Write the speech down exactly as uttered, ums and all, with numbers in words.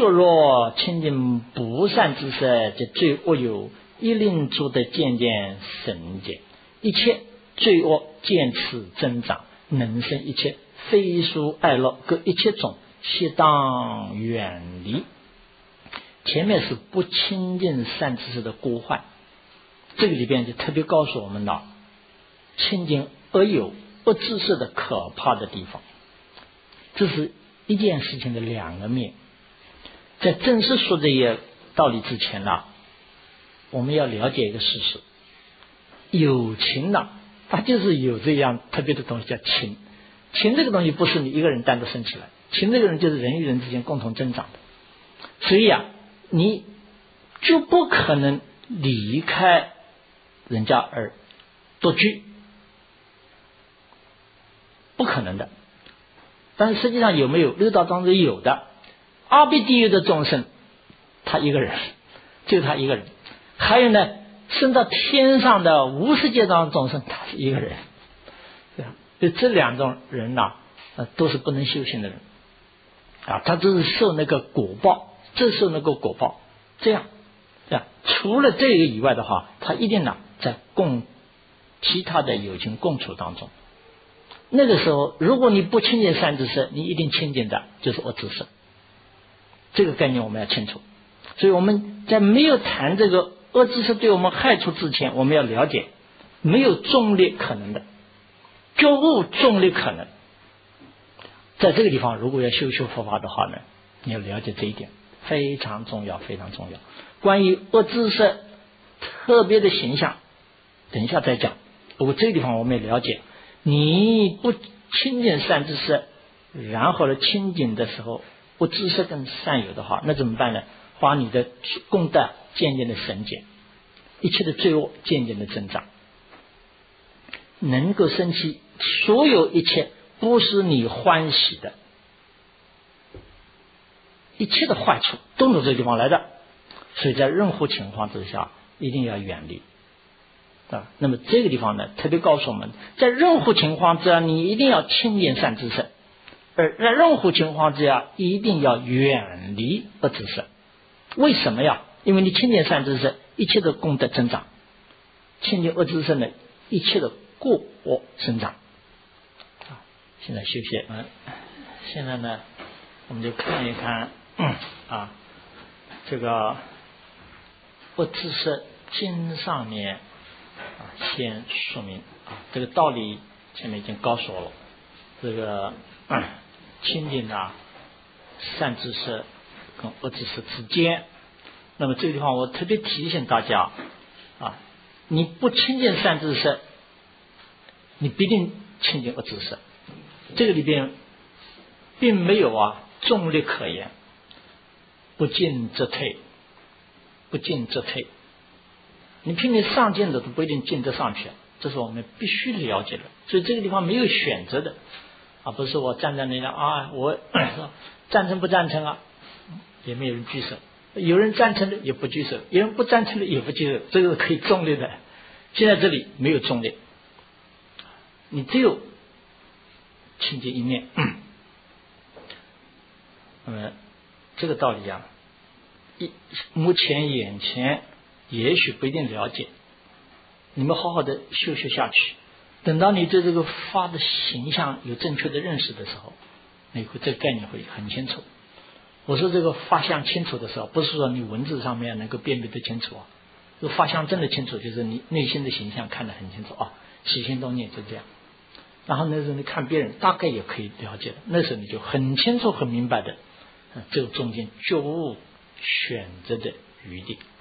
说若清净不善知识，则罪恶有，一令诸得渐渐神解，一切罪恶渐次增长，能生一切非殊爱乐，各一切种，悉当远离。前面是不清净善知识的过患，这个里边就特别告诉我们了清净恶有恶知识的可怕的地方。这是一件事情的两个面。在正式说这些道理之前呢，我们要了解一个事实，有情呢，它就是有这样特别的东西叫情。情这个东西不是你一个人单独生起来，情这个人就是人与人之间共同增长的，所以啊，你就不可能离开人家而独居，不可能的。但是实际上有没有？六道当中有的，阿鼻地狱的众生他一个人，就他一个人。还有呢，升到天上的无世界当中众生，他是一个人。对吧？就这两种人呐、啊，都是不能修行的人啊，他只是受那个果报，这受那个果报，这样，这样。除了这个以外的话，他一定呢在共其他的有情共处当中。那个时候，如果你不清净善知识，你一定清净的就是恶知识。这个概念我们要清楚。所以我们在没有谈这个恶知识对我们害处之前，我们要了解，没有纵列可能的，觉悟纵列可能。在这个地方，如果要修修佛法的话呢，你要了解这一点，非常重要，非常重要。关于恶知识特别的形象，等一下再讲。不过这个地方我们也了解，你不清净善知识，然后呢清净的时候不知识跟善有的话，那怎么办呢？把你的功德渐渐的省减，一切的罪恶渐渐的增长，能够生起所有一切不是你欢喜的一切的坏处，都从这个地方来的。所以在任何情况之下一定要远离啊。那么这个地方呢，特别告诉我们，在任何情况之下你一定要清净善知识，而在任何情况之下一定要远离恶知识。为什么呀？因为你清净善知识，一切的功德增长；清净恶知识呢，一切的过恶生长。啊，现在休息。嗯，现在呢，我们就看一看，嗯、啊，这个恶知识经上面啊，先说明啊，这个道理前面已经告诉我了。这个、嗯、清净啊，善知识跟恶知识之间，那么这个地方我特别提醒大家啊，你不清净善知识，你必定清净恶知识。这个里边并没有啊重力可言，不进则退，不进则退。你拼命上进的都不一定进得上去，这是我们必须了解的。所以这个地方没有选择的啊，不是我站在那里啊，我赞成不赞成啊，也没有人举手，有人赞成的也不举手，有人不赞成的也不举手，这个是可以中立的。现在这里没有中立，你只有清净一面。那么这个道理啊，一目前眼前也许不一定了解，你们好好的修修下去，等到你对这个法的形象有正确的认识的时候，你会这个概念会很清楚。我说这个法相清楚的时候，不是说你文字上面能够辨别得清楚啊，这个法相真的清楚，就是你内心的形象看得很清楚啊，起心动念就这样。然后那时候你看别人大概也可以了解的，那时候你就很清楚很明白的，这个中间觉悟选择的余地。